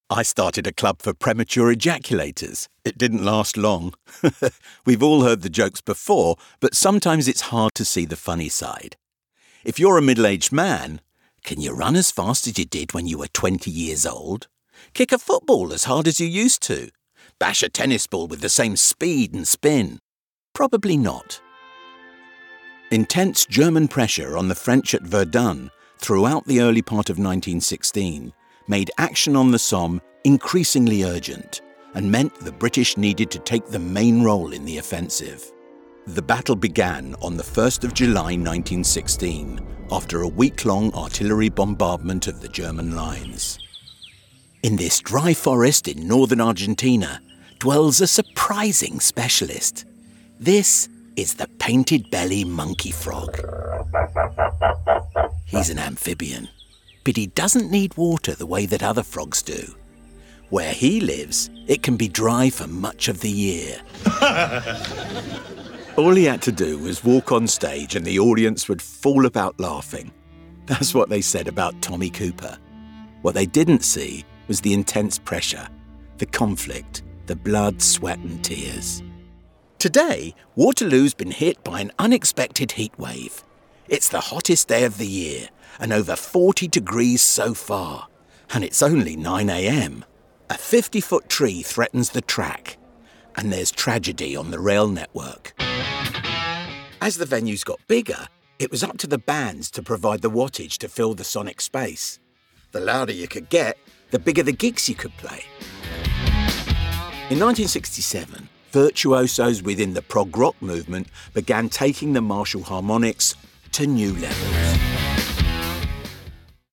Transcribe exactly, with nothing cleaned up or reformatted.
I started a club for premature ejaculators. It didn't last long. We've all heard the jokes before, but sometimes it's hard to see the funny side. If you're a middle-aged man, can you run as fast as you did when you were twenty years old? Kick a football as hard as you used to? Bash a tennis ball with the same speed and spin? Probably not. Intense German pressure on the French at Verdun throughout the early part of nineteen sixteen made action on the Somme increasingly urgent and meant the British needed to take the main role in the offensive. The battle began on the first of July nineteen sixteen, after a week-long artillery bombardment of the German lines. In this dry forest in northern Argentina dwells a surprising specialist. This is the painted belly monkey frog. He's an amphibian, but he doesn't need water the way that other frogs do. Where he lives, it can be dry for much of the year. All he had to do was walk on stage and the audience would fall about laughing. That's what they said about Tommy Cooper. What they didn't see was the intense pressure, the conflict, the blood, sweat and tears. Today, Waterloo's been hit by an unexpected heat wave. It's the hottest day of the year and over forty degrees so far. And it's only nine a.m. A fifty-foot tree threatens the track. And there's tragedy on the rail network. As the venues got bigger, it was up to the bands to provide the wattage to fill the sonic space. The louder you could get, the bigger the gigs you could play. In nineteen sixty-seven, virtuosos within the prog rock movement began taking the Marshall harmonics to new levels.